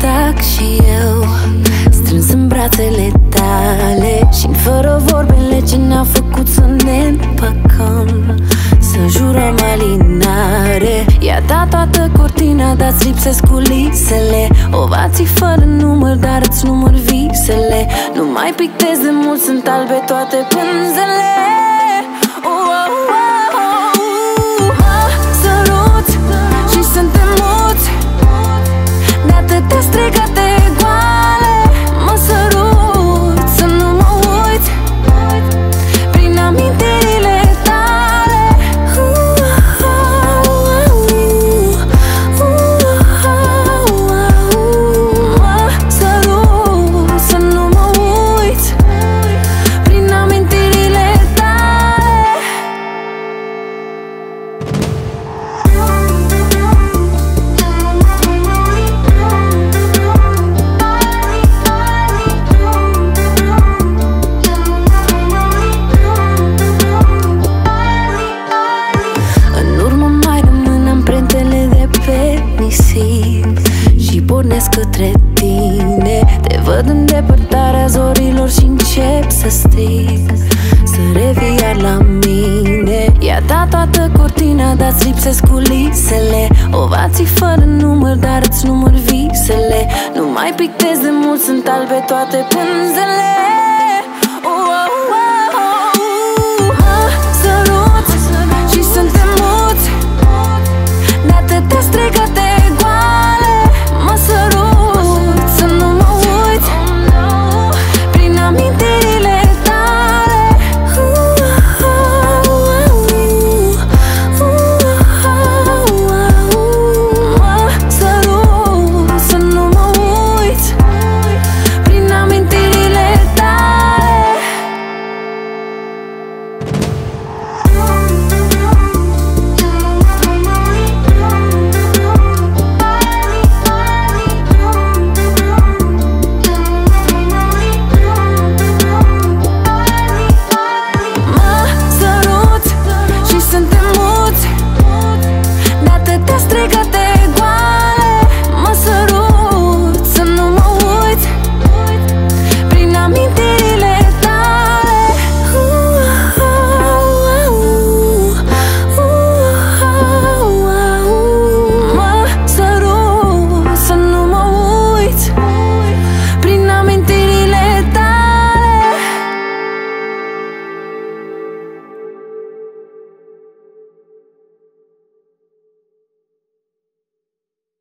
tac și eu, strâns în brațele tale, și fără vorbele ce ne-au făcut să ne împăcăm, să jurăm alinare. I-a dat toată cortina, dar-ți lipsesc culisele. Ovații fără număr, dar îți număr visele. Nu mai pictez de mult, sunt albe toate pânzele. Mă săruți și suntem muți de atâtea strigăte goale. Mă sărut să nu mă uiți prin amintirile tale. Mă sărut să nu mă uiți prin amintirile tale. În urmă mai rămân amprentele de pe nisip și pornesc către tine. Te văd în depărtarea zorilor și încep să strig, să revii iar la mine. I-a dat toată cortina, dar-ți lipsesc culisele. Ovații fără număr, dar îți număr visele. Nu mai pictez de mult, sunt albe toate pânzele.